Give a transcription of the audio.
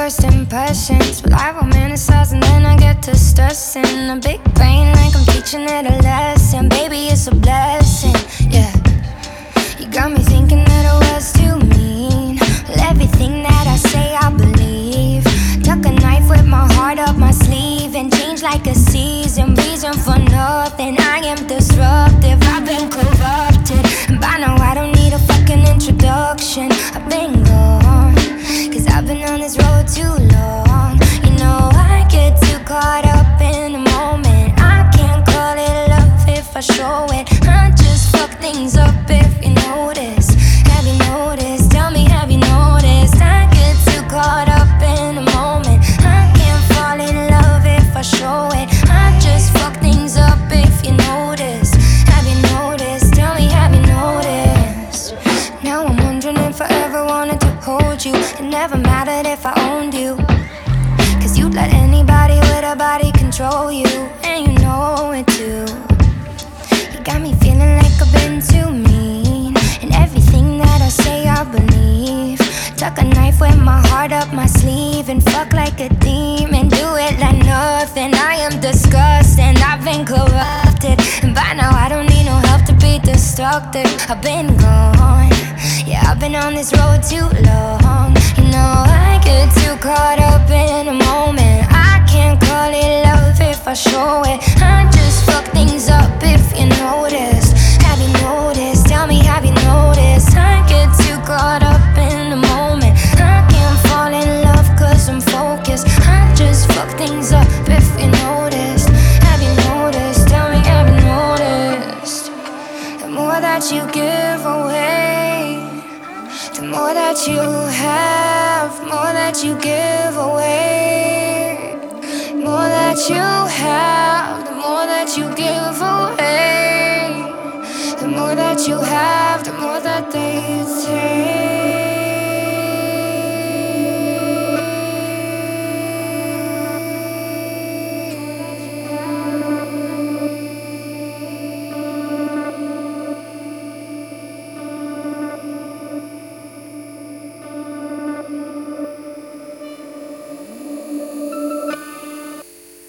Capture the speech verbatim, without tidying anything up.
first impressions. Well, I romanticize and then I get to stressing. A big brain like I'm teaching it a lesson. Baby, it's a blessing, yeah. You got me thinking that I was too mean. Well, everything that I say I believe. Tuck a knife with my heart up my sleeve and change like a season. Reason for nothing, I am disruptive. I've been corrupted, and by now I don't need a fucking introduction. I've been gone, cause I've been on this road too long. You know I get too caught up in the moment. I can't call it love if I show it. I just fuck things up if you notice. Have you noticed? Tell me, have you noticed? I get too caught up in the moment. I can't fall in love if I show it. I just fuck things up if you notice. Have you noticed? Tell me, have you noticed? Now I'm wondering if I ever wanted to hold you. It never mattered if I owned you, cause you'd let anybody with a body control you, and you know it too. You got me feeling like I've been too mean, and everything that I say I believe. Tuck a knife with my heart up my sleeve and fuck like a demon. Do it like nothing. I am disgusting, I've been corrupted, and by now I don't need no help to be destructive. I've been gone, yeah, I've been on this road too long. You know I get too caught up in the moment. I can't call it love if I show it. I just fuck things up if you notice. Have you noticed? Tell me, have you noticed? I get too caught up in the moment. I can't fall in love cause I'm focused. I just fuck things up if you noticed. Have you noticed? Tell me, have you noticed? The more that you give away, the more that you have, more that you give away. More that you have, the more that you give away. The more that you have, the more that they